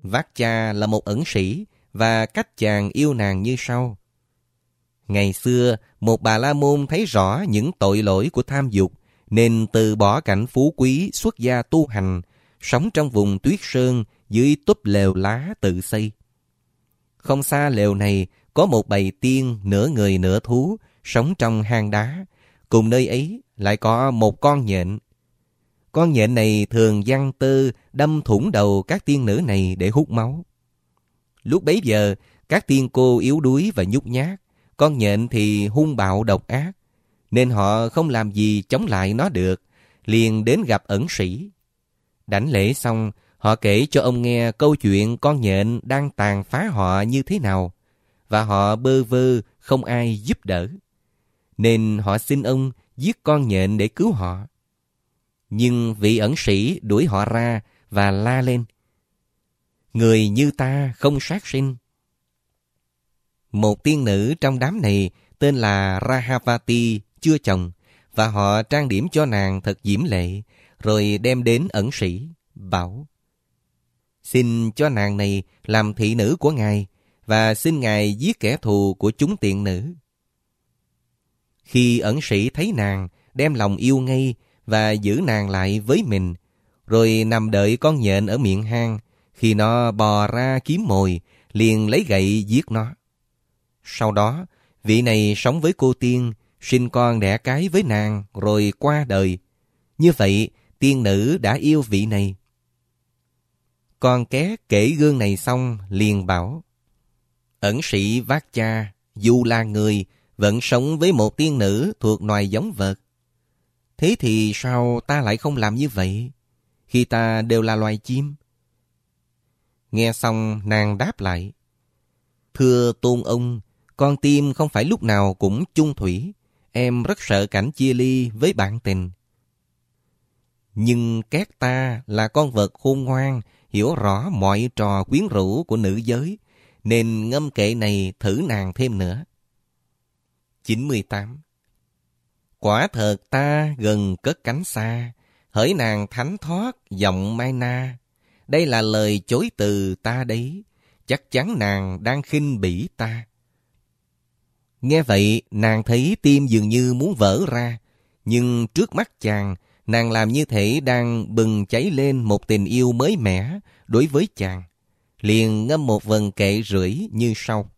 Vátcha là một ẩn sĩ và cách chàng yêu nàng như sau. Ngày xưa, một Bà La Môn thấy rõ những tội lỗi của tham dục, nên từ bỏ cảnh phú quý xuất gia tu hành, sống trong vùng tuyết sơn dưới túp lều lá tự xây. Không xa lều này có một bầy tiên nửa người nửa thú sống trong hang đá, cùng nơi ấy lại có một con nhện. Con nhện này thường giăng tơ đâm thủng đầu các tiên nữ này để hút máu. Lúc bấy giờ, các tiên cô yếu đuối và nhút nhát, con nhện thì hung bạo độc ác, nên họ không làm gì chống lại nó được, liền đến gặp ẩn sĩ. Đảnh lễ xong, họ kể cho ông nghe câu chuyện con nhện đang tàn phá họ như thế nào, và họ bơ vơ không ai giúp đỡ. Nên họ xin ông giết con nhện để cứu họ. Nhưng vị ẩn sĩ đuổi họ ra và la lên: người như ta không sát sinh. Một tiên nữ trong đám này tên là Rahavati chưa chồng, và họ trang điểm cho nàng thật diễm lệ, rồi đem đến ẩn sĩ, bảo: xin cho nàng này làm thị nữ của ngài, và xin ngài giết kẻ thù của chúng tiện nữ. Khi ẩn sĩ thấy nàng, đem lòng yêu ngay và giữ nàng lại với mình, rồi nằm đợi con nhện ở miệng hang. Khi nó bò ra kiếm mồi, liền lấy gậy giết nó. Sau đó, vị này sống với cô tiên, sinh con đẻ cái với nàng, rồi qua đời. Như vậy, tiên nữ đã yêu vị này. Con ké kể gương này xong, liền bảo: ẩn sĩ Vátcha, dù là người, vẫn sống với một tiên nữ thuộc loài giống vật. Thế thì sao ta lại không làm như vậy, khi ta đều là loài chim? Nghe xong, nàng đáp lại: thưa tôn ông, con tim không phải lúc nào cũng chung thủy. Em rất sợ cảnh chia ly với bạn tình. Nhưng két ta là con vật khôn ngoan, hiểu rõ mọi trò quyến rũ của nữ giới, nên ngâm kệ này thử nàng thêm nữa. 98. Quả thật ta gần cất cánh xa, hỡi nàng thánh thoát giọng mai na. Đây là lời chối từ ta đấy, chắc chắn nàng đang khinh bỉ ta. Nghe vậy, nàng thấy tim dường như muốn vỡ ra, nhưng trước mắt chàng, nàng làm như thể đang bừng cháy lên một tình yêu mới mẻ đối với chàng. Liền ngâm một vần kệ rưỡi như sau.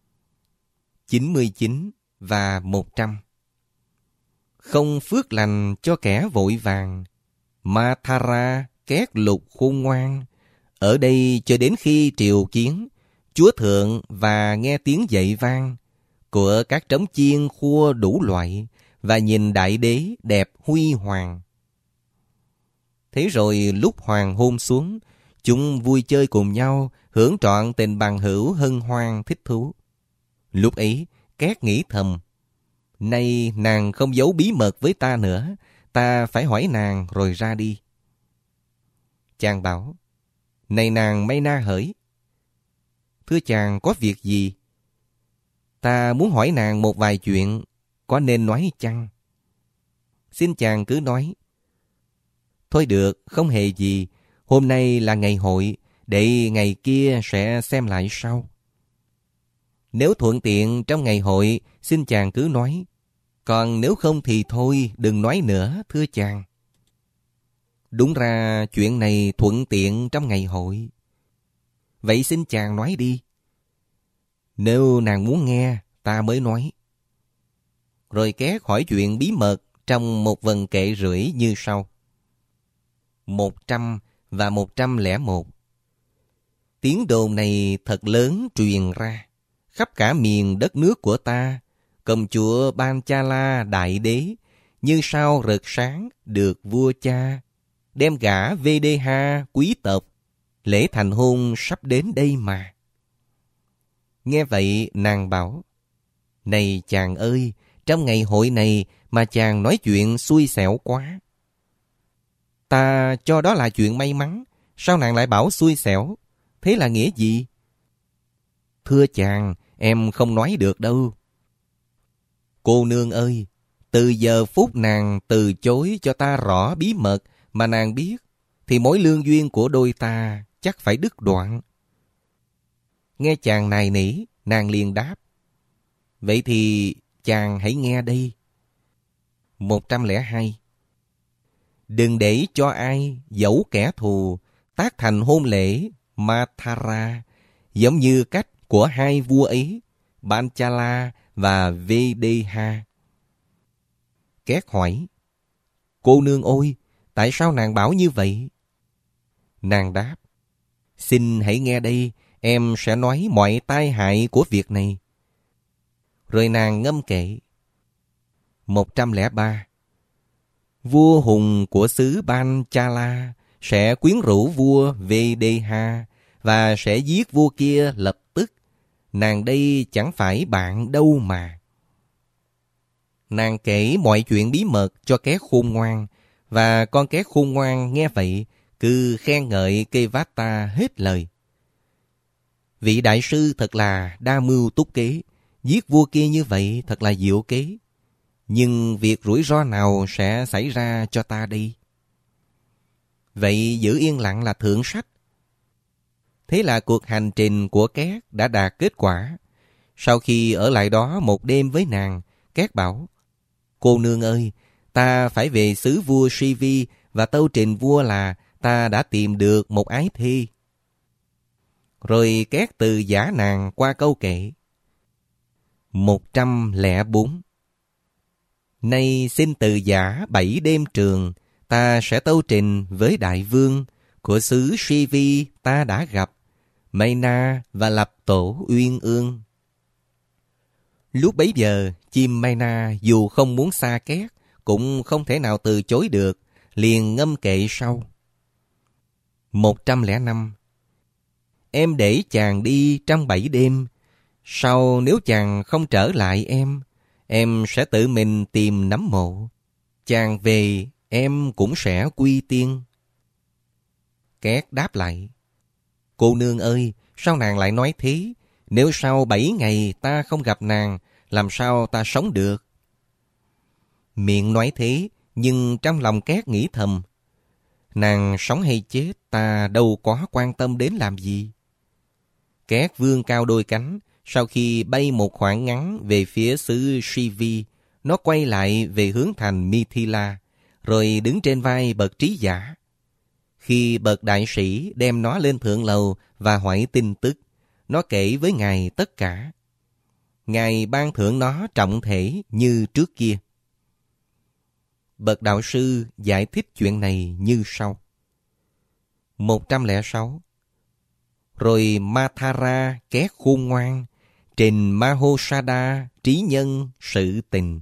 99 và 100. Không phước lành cho kẻ vội vàng, Mathara két lục khôn ngoan. Ở đây cho đến khi triều kiến, chúa thượng và nghe tiếng dậy vang của các trống chiên khua đủ loại, và nhìn đại đế đẹp huy hoàng. Thế rồi lúc hoàng hôn xuống, chúng vui chơi cùng nhau, hưởng trọn tình bằng hữu hân hoan thích thú. Lúc ấy, két nghĩ thầm: nay nàng không giấu bí mật với ta nữa, ta phải hỏi nàng rồi ra đi. Chàng bảo: này nàng Mayna hỡi, thưa chàng có việc gì? Ta muốn hỏi nàng một vài chuyện, có nên nói chăng? Xin chàng cứ nói. Thôi được, không hề gì. Hôm nay là ngày hội, để ngày kia sẽ xem lại sau. Nếu thuận tiện trong ngày hội, xin chàng cứ nói. Còn nếu không thì thôi, đừng nói nữa, thưa chàng. Đúng ra chuyện này thuận tiện trong ngày hội. Vậy xin chàng nói đi. Nếu nàng muốn nghe, ta mới nói. Rồi két hỏi chuyện bí mật trong một vần kệ rưỡi như sau. 100 và 101. Tiếng đồn này thật lớn truyền ra khắp cả miền đất nước của ta. Công chúa Panchala đại đế như sao rực sáng được vua cha, đem gả Vedeha quý tộc, lễ thành hôn sắp đến đây mà. Nghe vậy nàng bảo: này chàng ơi, trong ngày hội này mà chàng nói chuyện xui xẻo quá. Ta cho đó là chuyện may mắn, sao nàng lại bảo xui xẻo? Thế là nghĩa gì? Thưa chàng, em không nói được đâu. Cô nương ơi, từ giờ phút nàng từ chối cho ta rõ bí mật mà nàng biết, thì mối lương duyên của đôi ta chắc phải đứt đoạn. Nghe chàng nài nỉ, nàng liền đáp: vậy thì chàng hãy nghe đây. 102. Đừng để cho ai, dẫu kẻ thù, tác thành hôn lễ Mathara, giống như cách của hai vua ấy, Panchala và Videha. Két hỏi: cô nương ôi, tại sao nàng bảo như vậy? Nàng đáp: xin hãy nghe đây, em sẽ nói mọi tai hại của việc này. Rồi nàng ngâm kệ. 103. Vua hùng của xứ Panchala sẽ quyến rũ vua Videha và sẽ giết vua kia lập tức. Nàng đây chẳng phải bạn đâu mà. Nàng kể mọi chuyện bí mật cho kẻ khôn ngoan, và con kẻ khôn ngoan nghe vậy cứ khen ngợi Kevata hết lời. Vị đại sư thật là đa mưu túc kế, giết vua kia như vậy thật là diệu kế. Nhưng việc rủi ro nào sẽ xảy ra cho ta đây? Vậy giữ yên lặng là thượng sách. Thế là cuộc hành trình của Két đã đạt kết quả. Sau khi ở lại đó một đêm với nàng, Két bảo: cô nương ơi, ta phải về xứ vua Sivi và tâu trình vua là ta đã tìm được một ái thê. Rồi Két từ giả nàng qua câu kệ. 104. Nay xin từ giả 7 đêm trường, ta sẽ tâu trình với đại vương của xứ Sivi ta đã gặp, Mayna và lập tổ uyên ương. Lúc bấy giờ, chim Mayna dù không muốn xa Két, cũng không thể nào từ chối được, liền ngâm kệ sau. 105. Em để chàng đi trong 7 đêm, sau nếu chàng không trở lại em sẽ tự mình tìm nấm mộ. Chàng về, em cũng sẽ quy tiên. Két đáp lại: cô nương ơi, sao nàng lại nói thế? Nếu sau 7 ngày ta không gặp nàng, làm sao ta sống được? Miệng nói thế, nhưng trong lòng Két nghĩ thầm: nàng sống hay chết ta đâu có quan tâm đến làm gì. Két vươn cao đôi cánh, sau khi bay một khoảng ngắn về phía xứ Sivi, nó quay lại về hướng thành Mithila, rồi đứng trên vai bậc trí giả. Khi bậc đại sĩ đem nó lên thượng lầu và hỏi tin tức, nó kể với ngài tất cả. Ngài ban thưởng nó trọng thể như trước kia. Bậc đạo sư giải thích chuyện này như sau. 106. Rồi Mathara Két khôn ngoan, trình Mahosada trí nhân sự tình.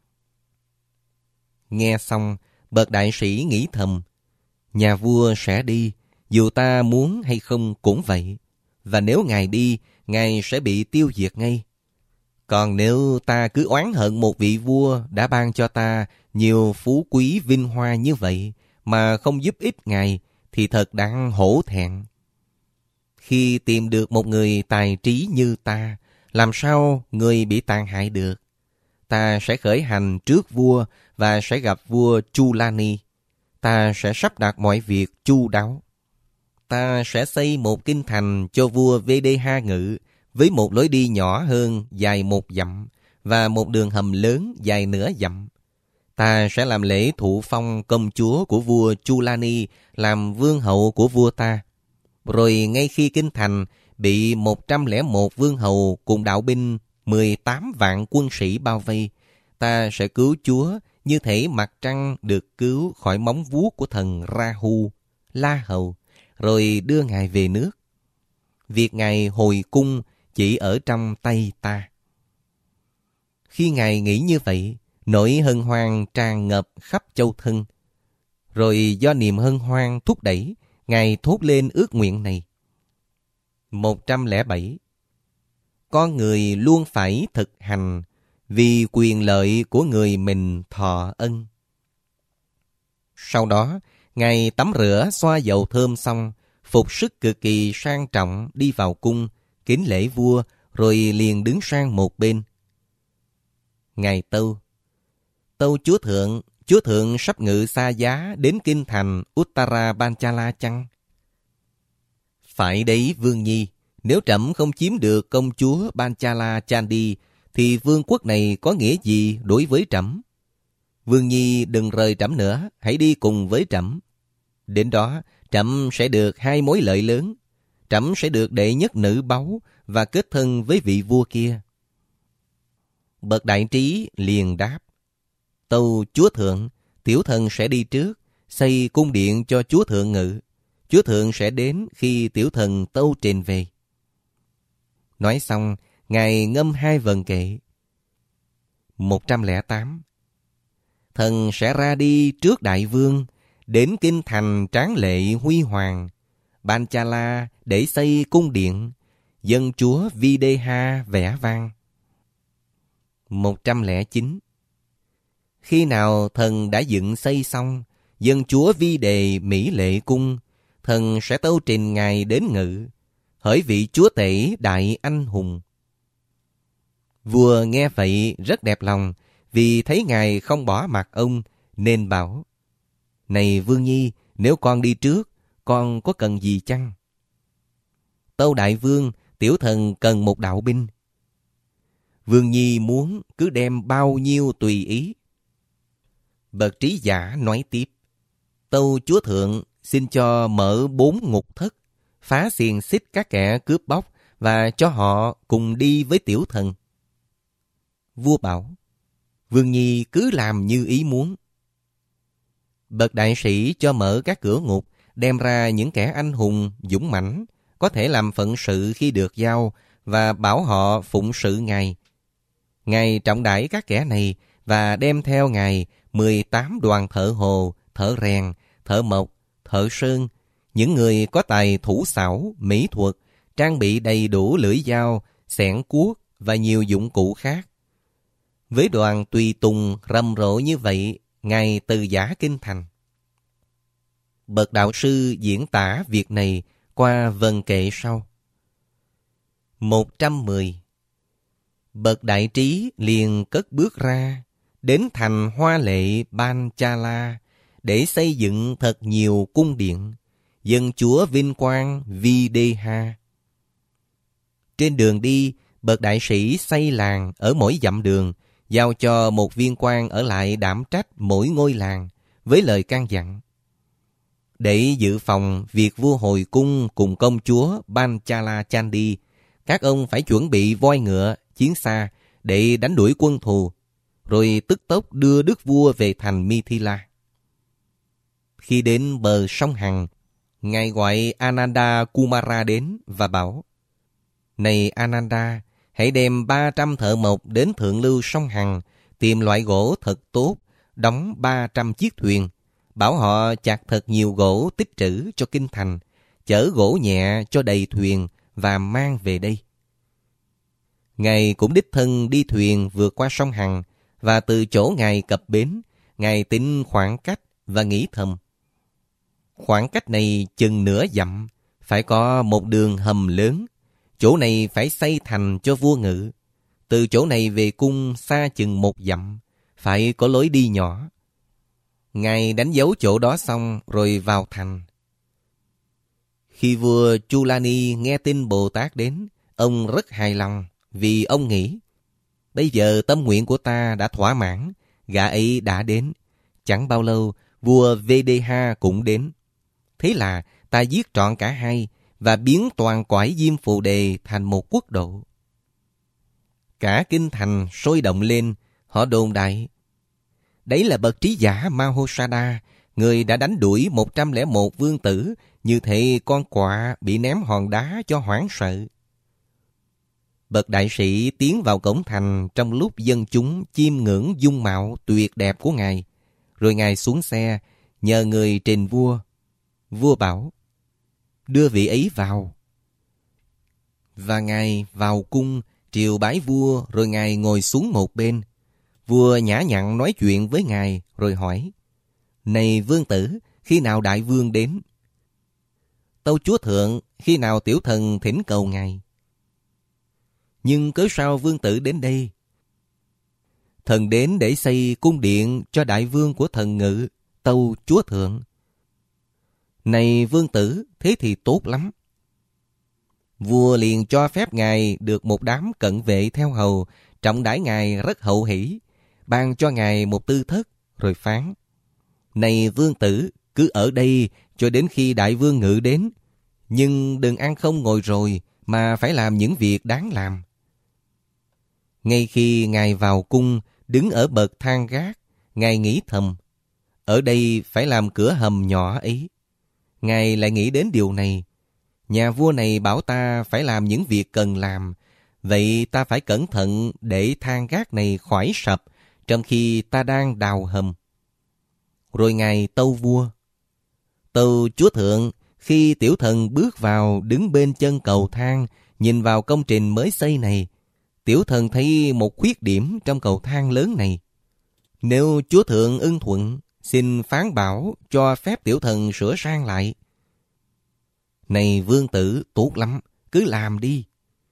Nghe xong, bậc đại sĩ nghĩ thầm: nhà vua sẽ đi, dù ta muốn hay không cũng vậy. Và nếu ngài đi, ngài sẽ bị tiêu diệt ngay. Còn nếu ta cứ oán hận một vị vua đã ban cho ta nhiều phú quý vinh hoa như vậy mà không giúp ích ngài, thì thật đáng hổ thẹn. Khi tìm được một người tài trí như ta, làm sao người bị tàn hại được? Ta sẽ khởi hành trước vua và sẽ gặp vua Chulani. Ta sẽ sắp đặt mọi việc chu đáo. Ta sẽ xây một kinh thành cho vua Videha ngự, với một lối đi nhỏ hơn dài 1 dặm và một đường hầm lớn dài nửa dặm. Ta sẽ làm lễ thụ phong công chúa của vua Chulani làm vương hậu của vua ta. Rồi ngay khi kinh thành bị 101 vương hầu cùng đạo binh 18 vạn quân sĩ bao vây, ta sẽ cứu chúa như thể mặt trăng được cứu khỏi móng vuốt của thần Rahu, La Hầu, rồi đưa ngài về nước. Việc ngài hồi cung chỉ ở trong tay ta. Khi ngài nghĩ như vậy, nỗi hân hoan tràn ngập khắp châu thân. Rồi do niềm hân hoan thúc đẩy, ngài thốt lên ước nguyện này. 107. Con người luôn phải thực hành vì quyền lợi của người mình thọ ân. Sau đó, ngài tắm rửa xoa dầu thơm xong, phục sức cực kỳ sang trọng đi vào cung, kính lễ vua, rồi liền đứng sang một bên. Ngài tâu: tâu chúa thượng sắp ngự xa giá đến kinh thành Uttara Panchala chăng? Phải đấy vương nhi, Nếu trẫm không chiếm được công chúa Panchala Chandi, thì vương quốc này có nghĩa gì đối với trẫm? Vương nhi đừng rời trẫm nữa, hãy đi cùng với trẫm. Đến đó, trẫm sẽ được 2 mối lợi lớn. Trẫm sẽ được đệ nhất nữ báu và kết thân với vị vua kia. Bậc đại trí liền đáp: tâu chúa thượng, tiểu thần sẽ đi trước, xây cung điện cho chúa thượng ngự. Chúa thượng sẽ đến khi tiểu thần tâu trình về. Nói xong, ngài ngâm 2 vần kệ. 108. Thần sẽ ra đi trước đại vương, đến kinh thành tráng lệ huy hoàng, Panchala để xây cung điện, dân chúa Videha vẻ vang. 109. Khi nào thần đã dựng xây xong, dân chúa Vi Đề mỹ lệ cung, thần sẽ tâu trình ngài đến ngự, hỡi vị chúa tể đại anh hùng. Vua nghe vậy rất đẹp lòng, vì thấy ngài không bỏ mặc ông, nên bảo: này vương nhi, nếu con đi trước, con có cần gì chăng? Tâu đại vương, tiểu thần cần một đạo binh. Vương nhi muốn cứ đem bao nhiêu tùy ý. Bậc trí giả nói tiếp: tâu chúa thượng, xin cho mở 4 ngục thất, phá xiềng xích các kẻ cướp bóc, và cho họ cùng đi với tiểu thần. Vua bảo: vương nhi cứ làm như ý muốn. Bậc đại sĩ cho mở các cửa ngục, đem ra những kẻ anh hùng, dũng mãnh, có thể làm phận sự khi được giao, và bảo họ phụng sự ngài. Ngài trọng đãi các kẻ này, và đem theo ngài 18 đoàn thợ hồ, thợ rèn, thợ mộc, thợ sơn, những người có tài thủ xảo, mỹ thuật, trang bị đầy đủ lưỡi dao, xẻng cuốc và nhiều dụng cụ khác. Với đoàn tùy tùng rầm rộ như vậy, ngài từ giã kinh thành. Bậc đạo sư diễn tả việc này qua vần kệ sau. 110. Bậc đại trí liền cất bước ra, đến thành hoa lệ Panchala, để xây dựng thật nhiều cung điện, dân chúa vinh quang Videha. Trên đường đi, bậc đại sĩ xây làng ở mỗi dặm đường, giao cho một viên quan ở lại đảm trách mỗi ngôi làng, với lời căn dặn: để dự phòng việc vua hồi cung cùng công chúa Panchala Chandi, các ông phải chuẩn bị voi ngựa, chiến xa để đánh đuổi quân thù, rồi tức tốc đưa đức vua về thành Mithila. Khi đến bờ sông Hằng, ngài gọi Ananda Kumara đến và bảo: này Ananda, hãy đem 300 thợ mộc đến thượng lưu sông Hằng, tìm loại gỗ thật tốt, đóng 300 chiếc thuyền, bảo họ chặt thật nhiều gỗ tích trữ cho kinh thành, chở gỗ nhẹ cho đầy thuyền và mang về đây. Ngài cũng đích thân đi thuyền vượt qua sông Hằng, và từ chỗ ngài cập bến, ngài tính khoảng cách và nghĩ thầm: khoảng cách này chừng nửa dặm, phải có một đường hầm lớn, chỗ này phải xây thành cho vua ngự. Từ chỗ này về cung xa chừng 1 dặm, phải có lối đi nhỏ. Ngài đánh dấu chỗ đó xong rồi vào thành. Khi vua Chulani nghe tin Bồ Tát đến, ông rất hài lòng, vì ông nghĩ: bây giờ tâm nguyện của ta đã thỏa mãn, gã ấy đã đến. Chẳng bao lâu, vua Videha cũng đến. Thế là ta giết trọn cả hai, và biến toàn cõi Diêm Phù Đề thành một quốc độ. Cả kinh thành sôi động lên, họ đồn đại: đấy là bậc trí giả Mahosada, người đã đánh đuổi 101 vương tử, như thể con quạ bị ném hòn đá cho hoảng sợ. Bậc đại sĩ tiến vào cổng thành trong lúc dân chúng chiêm ngưỡng dung mạo tuyệt đẹp của ngài, rồi ngài xuống xe, nhờ người trình vua. Vua bảo: đưa vị ấy vào. Và ngài vào cung, triều bái vua, rồi ngài ngồi xuống một bên. Vua nhã nhặn nói chuyện với ngài, rồi hỏi: này vương tử, khi nào đại vương đến? Tâu chúa thượng, khi nào tiểu thần thỉnh cầu ngài. Nhưng cớ sao vương tử đến đây? Thần đến để xây cung điện cho đại vương của thần ngự, tâu chúa thượng. Này vương tử, thế thì tốt lắm. Vua liền cho phép ngài được một đám cận vệ theo hầu, trọng đãi ngài rất hậu hỷ, ban cho ngài một tư thất, rồi phán: Này vương tử, cứ ở đây cho đến khi đại vương ngự đến, nhưng đừng ăn không ngồi rồi, mà phải làm những việc đáng làm. Ngay khi ngài vào cung, đứng ở bậc thang gác, ngài nghĩ thầm: ở đây phải làm cửa hầm nhỏ ấy. Ngài lại nghĩ đến điều này: nhà vua này bảo ta phải làm những việc cần làm, vậy ta phải cẩn thận để thang gác này khỏi sập trong khi ta đang đào hầm. Rồi ngài tâu vua: Tâu chúa thượng, khi tiểu thần bước vào đứng bên chân cầu thang, nhìn vào công trình mới xây này, tiểu thần thấy một khuyết điểm trong cầu thang lớn này. Nếu chúa thượng ưng thuận, xin phán bảo cho phép tiểu thần sửa sang lại. Này vương tử, tốt lắm, cứ làm đi.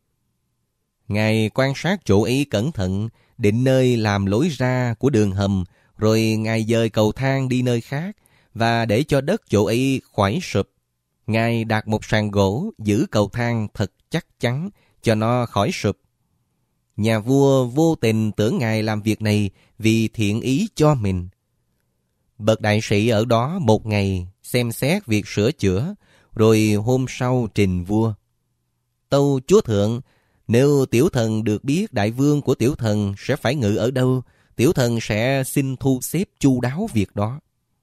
Ngài quan sát chỗ ấy cẩn thận, định nơi làm lối ra của đường hầm, rồi ngài dời cầu thang đi nơi khác, và để cho đất chỗ ấy khỏi sụp, ngài đặt một sàn gỗ giữ cầu thang thật chắc chắn cho nó khỏi sụp. Nhà vua vô tình tưởng ngài làm việc này vì thiện ý cho mình. Bậc đại sĩ ở đó một ngày xem xét việc sửa chữa, rồi hôm sau trình vua: Tâu chúa thượng, nếu tiểu thần được biết đại vương của tiểu thần sẽ phải ngự ở đâu, tiểu thần sẽ xin thu xếp chu đáo việc đó.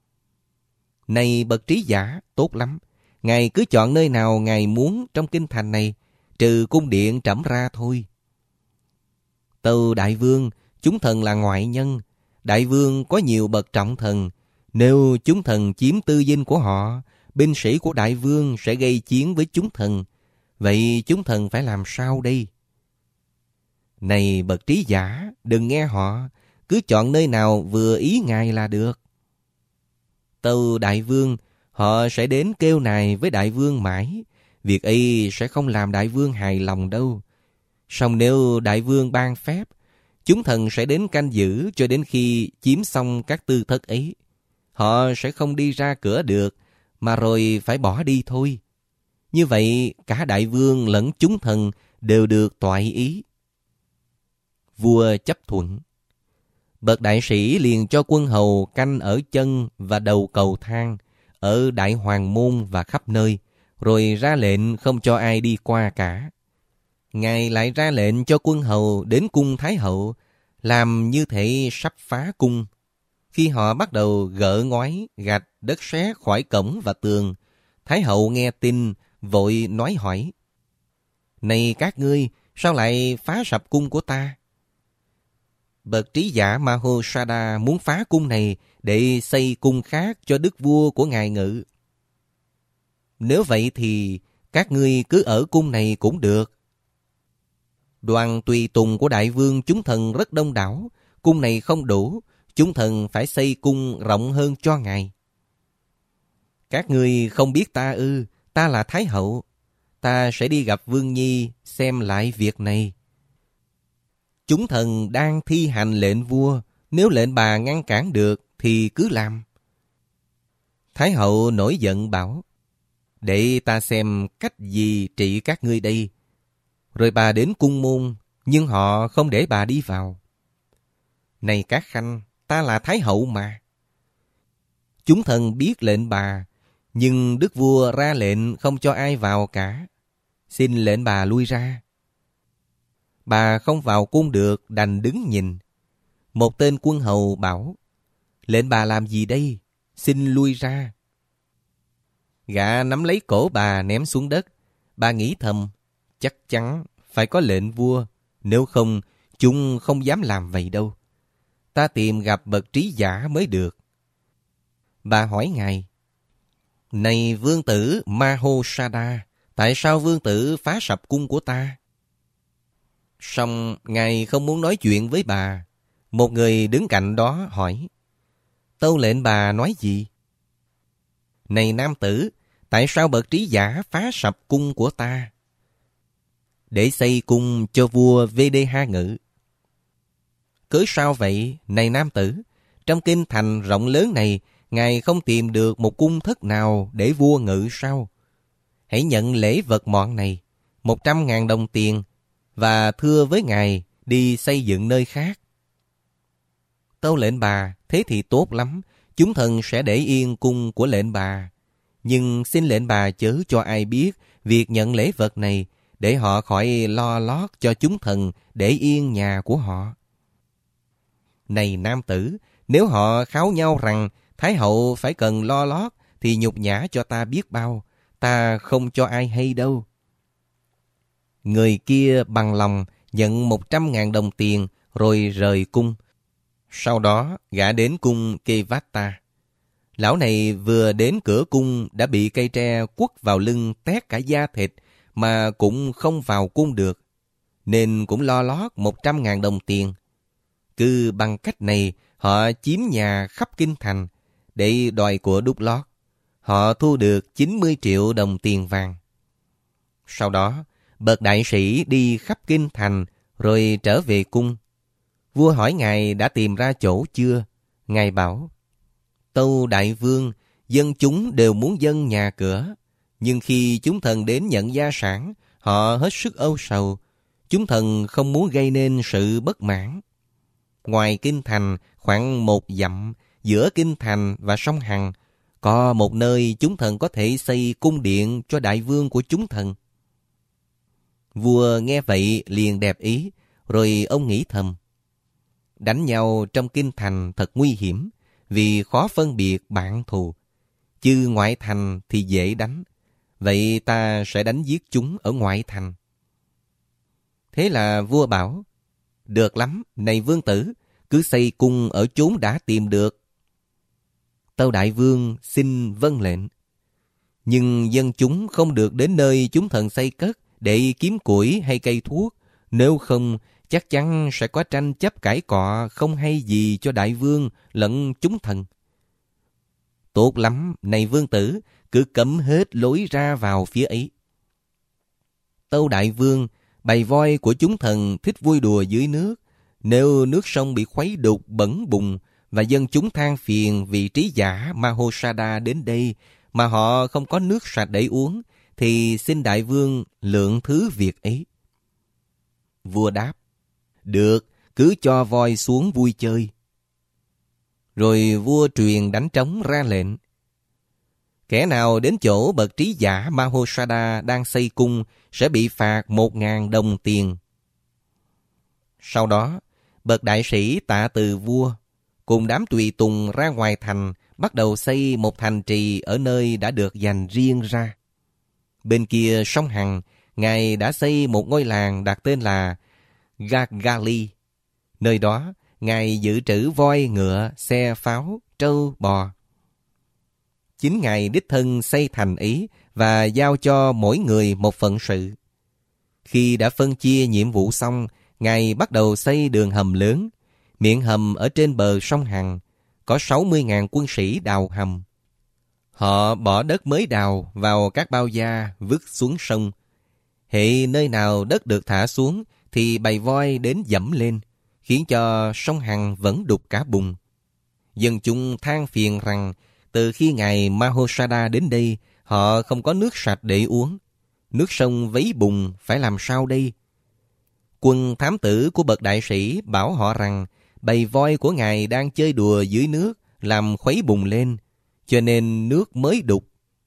Này bậc trí giả, tốt lắm, ngài cứ chọn nơi nào ngài muốn trong kinh thành này, trừ cung điện trẫm ra thôi. Tâu đại vương, chúng thần là ngoại nhân, đại vương có nhiều bậc trọng thần, nếu chúng thần chiếm tư dinh của họ, binh sĩ của đại vương sẽ gây chiến với chúng thần, vậy chúng thần phải làm sao đây? Này bậc trí giả, đừng nghe họ, cứ chọn nơi nào vừa ý ngài là được. Tâu đại vương, họ sẽ đến kêu nài với đại vương mãi, việc ấy sẽ không làm đại vương hài lòng đâu. Song nếu đại vương ban phép, chúng thần sẽ đến canh giữ cho đến khi chiếm xong các tư thất ấy. Họ sẽ không đi ra cửa được, mà rồi phải bỏ đi thôi. Như vậy cả đại vương lẫn chúng thần đều được toại ý. Vua chấp thuận. Bậc đại sĩ liền cho quân hầu canh ở chân và đầu cầu thang, ở đại hoàng môn và khắp nơi, rồi ra lệnh không cho ai đi qua cả. Ngài lại ra lệnh cho quân hầu đến cung thái hậu, làm như thể sắp phá cung. Khi họ bắt đầu gỡ ngói, gạch, đất sét khỏi cổng và tường, thái hậu nghe tin, vội nói hỏi: Này các ngươi, sao lại phá sập cung của ta? Bậc trí giả Mahosada muốn phá cung này để xây cung khác cho đức vua của ngài ngự. Nếu vậy thì các ngươi cứ ở cung này cũng được. Đoàn tùy tùng của đại vương chúng thần rất đông đảo, cung này không đủ, chúng thần phải xây cung rộng hơn cho ngài. Các ngươi không biết ta ư? Ta là thái hậu. Ta sẽ đi gặp vương nhi xem lại việc này. Chúng thần đang thi hành lệnh vua, nếu lệnh bà ngăn cản được thì cứ làm. Thái hậu nổi giận bảo: Để ta xem cách gì trị các ngươi đây. Rồi bà đến cung môn, nhưng họ không để bà đi vào. Này các khanh, ta là thái hậu mà. Chúng thần biết lệnh bà, nhưng đức vua ra lệnh không cho ai vào cả. Xin lệnh bà lui ra. Bà không vào cung được, đành đứng nhìn. Một tên quân hầu bảo: Lệnh bà làm gì đây? Xin lui ra. Gã nắm lấy cổ bà ném xuống đất. Bà nghĩ thầm: Chắc chắn phải có lệnh vua, nếu không chúng không dám làm vậy đâu. Ta tìm gặp bậc trí giả mới được. Bà hỏi ngài: Này vương tử Mahosada, tại sao vương tử phá sập cung của ta? Song ngài không muốn nói chuyện với bà. Một người đứng cạnh đó hỏi: Tâu lệnh bà nói gì? Này nam tử, tại sao bậc trí giả phá sập cung của ta? Để xây cung cho vua Vedeha ngự. Cớ sao vậy, này nam tử? Trong kinh thành rộng lớn này, ngài không tìm được một cung thất nào để vua ngự sao? Hãy nhận lễ vật mọn này. 100.000 đồng tiền và thưa với ngài đi xây dựng nơi khác. Tâu lệnh bà, thế thì tốt lắm, chúng thần sẽ để yên cung của lệnh bà. Nhưng xin lệnh bà chớ cho ai biết việc nhận lễ vật này, để họ khỏi lo lót cho chúng thần để yên nhà của họ. Này nam tử, nếu họ kháo nhau rằng Thái hậu phải cần lo lót, thì nhục nhã cho ta biết bao, ta không cho ai hay đâu. Người kia bằng lòng nhận 100.000 đồng tiền rồi rời cung. Sau đó gã đến cung Kevata. Lão này vừa đến cửa cung đã bị cây tre quất vào lưng tét cả da thịt mà cũng không vào cung được, nên cũng lo lót 100.000 đồng tiền. Cứ bằng cách này họ chiếm nhà khắp kinh thành để đòi của đút lót. Họ thu được 90 triệu đồng tiền vàng. Sau đó bậc đại sĩ đi khắp kinh thành rồi trở về cung. Vua hỏi ngài đã tìm ra chỗ chưa? Ngài bảo: Tâu đại vương, dân chúng đều muốn dâng nhà cửa, nhưng khi chúng thần đến nhận gia sản, họ hết sức âu sầu. Chúng thần không muốn gây nên sự bất mãn. Ngoài kinh thành khoảng 1 dặm, giữa kinh thành và sông Hằng, có một nơi chúng thần có thể xây cung điện cho đại vương của chúng thần. Vua nghe vậy liền đẹp ý, rồi ông nghĩ thầm: đánh nhau trong kinh thành thật nguy hiểm, vì khó phân biệt bạn thù. Chứ ngoại thành thì dễ đánh, vậy ta sẽ đánh giết chúng ở ngoại thành. Thế là vua bảo: được lắm, này vương tử, cứ xây cung ở chốn đã tìm được. Tâu đại vương xin vâng lệnh. Nhưng dân chúng không được đến nơi chúng thần xây cất để kiếm củi hay cây thuốc, nếu không chắc chắn sẽ có tranh chấp cãi cọ không hay gì cho đại vương lẫn chúng thần. Tốt lắm, này vương tử, cứ cấm hết lối ra vào phía ấy. Tâu đại vương, bầy voi của chúng thần thích vui đùa dưới nước. Nếu nước sông bị khuấy đục bẩn bùn và dân chúng than phiền vì trí giả Mahosada đến đây mà họ không có nước sạch để uống, thì xin đại vương lượng thứ việc ấy. Vua đáp: được, cứ cho voi xuống vui chơi. Rồi vua truyền đánh trống ra lệnh: kẻ nào đến chỗ bậc trí giả Mahosada đang xây cung sẽ bị phạt 1.000 đồng tiền. Sau đó bậc đại sĩ tạ từ vua cùng đám tùy tùng ra ngoài thành, bắt đầu xây một thành trì ở nơi đã được dành riêng ra. Bên kia sông Hằng, ngài đã xây một ngôi làng đặt tên là Gagali. Nơi đó ngài dự trữ voi, ngựa, xe, pháo, trâu, bò. Chính ngài đích thân xây thành ấy và giao cho mỗi người một phận sự. Khi đã phân chia nhiệm vụ xong, ngài bắt đầu xây đường hầm lớn. Miệng hầm ở trên bờ sông Hằng, có 60.000 quân sĩ đào hầm. Họ bỏ đất mới đào vào các bao da vứt xuống sông. Hễ nơi nào đất được thả xuống thì bầy voi đến dẫm lên, khiến cho sông Hằng vẫn đục cả bùn. Dân chúng than phiền rằng từ khi ngài Mahosada đến đây, họ không có nước sạch để uống. Nước sông vấy bùn, phải làm sao đây? Quân thám tử của bậc đại sĩ bảo họ rằng bầy voi của ngài đang chơi đùa dưới nước, làm khuấy bùn lên, cho nên nước mới đục.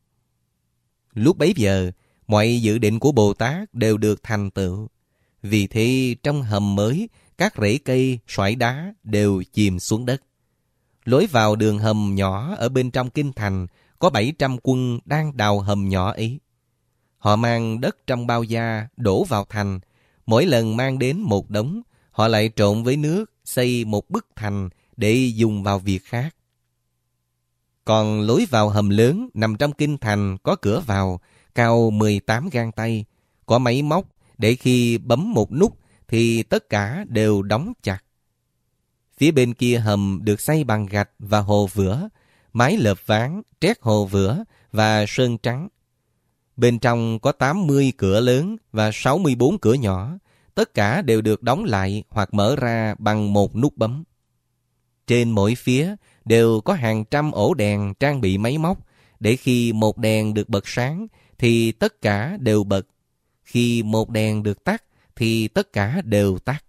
Lúc bấy giờ, mọi dự định của Bồ Tát đều được thành tựu. Vì thế trong hầm mới, các rễ cây, xoải đá đều chìm xuống đất. Lối vào đường hầm nhỏ ở bên trong kinh thành, có 700 quân đang đào hầm nhỏ ấy. Họ mang đất trong bao da đổ vào thành. Mỗi lần mang đến một đống, họ lại trộn với nước, xây một bức thành để dùng vào việc khác. Còn lối vào hầm lớn nằm trong kinh thành có cửa vào, cao 18 gang tay, có máy móc để khi bấm một nút thì tất cả đều đóng chặt. Phía bên kia hầm được xây bằng gạch và hồ vữa, mái lợp ván, trét hồ vữa và sơn trắng. Bên trong có 80 cửa lớn và 64 cửa nhỏ, tất cả đều được đóng lại hoặc mở ra bằng một nút bấm. Trên mỗi phía đều có hàng trăm ổ đèn trang bị máy móc, để khi một đèn được bật sáng thì tất cả đều bật. Khi một đèn được tắt thì tất cả đều tắt.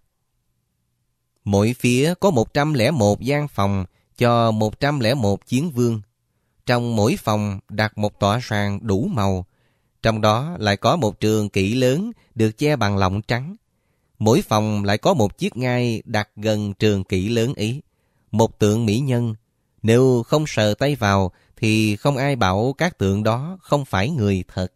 Mỗi phía có 101 gian phòng cho 101 chiến vương. Trong mỗi phòng đặt một tọa sàn đủ màu. Trong đó lại có một trường kỷ lớn được che bằng lọng trắng. Mỗi phòng lại có một chiếc ngai đặt gần trường kỷ lớn ấy. Một tượng mỹ nhân. Nếu không sờ tay vào thì không ai bảo các tượng đó không phải người thật.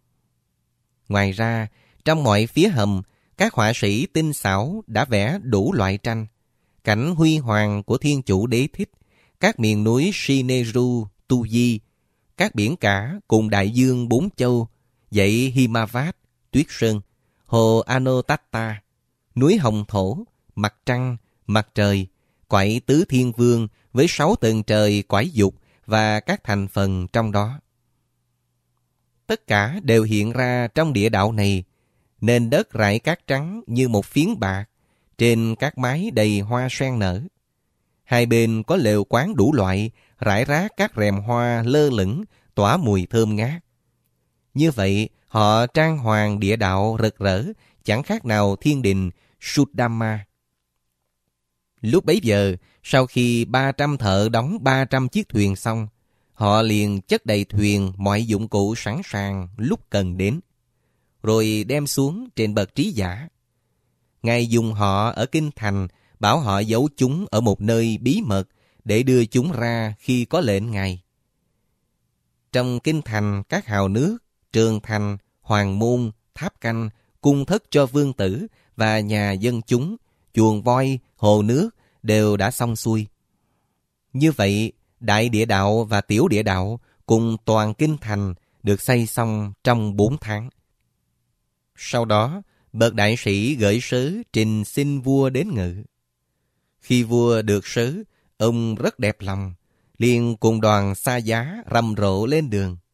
Ngoài ra, trong mọi phía hầm, các họa sĩ tinh xảo đã vẽ đủ loại tranh. Cảnh huy hoàng của Thiên Chủ Đế Thích, các miền núi Sineru, Tu Di, các biển cả cùng đại dương bốn châu, dãy Himavat, Tuyết Sơn, hồ Anotatta, núi Hồng Thổ, mặt trăng, mặt trời, quải tứ thiên vương với 6 tầng trời quải dục và các thành phần trong đó. Tất cả đều hiện ra trong địa đạo này, nền đất rải cát trắng như một phiến bạc, trên các mái đầy hoa sen nở. Hai bên có lều quán đủ loại, rải rác các rèm hoa lơ lửng, tỏa mùi thơm ngát. Như vậy, họ trang hoàng địa đạo rực rỡ, chẳng khác nào thiên đình Suddhamma. Lúc bấy giờ, sau khi 300 thợ đóng 300 chiếc thuyền xong, họ liền chất đầy thuyền mọi dụng cụ sẵn sàng lúc cần đến, rồi đem xuống trên bậc trí giả. Ngài dùng họ ở kinh thành, bảo họ giấu chúng ở một nơi bí mật để đưa chúng ra khi có lệnh Ngài. Trong kinh thành, các hào nước, trường thành, hoàng môn, tháp canh, cung thất cho vương tử và nhà dân chúng, chuồng voi, hồ nước đều đã xong xuôi. Như vậy, đại địa đạo và tiểu địa đạo cùng toàn kinh thành được xây xong trong 4 tháng. Sau đó, bậc đại sĩ gửi sớ trình xin vua đến ngự. Khi vua được sớ, ông rất đẹp lòng, liền cùng đoàn xa giá rầm rộ lên đường.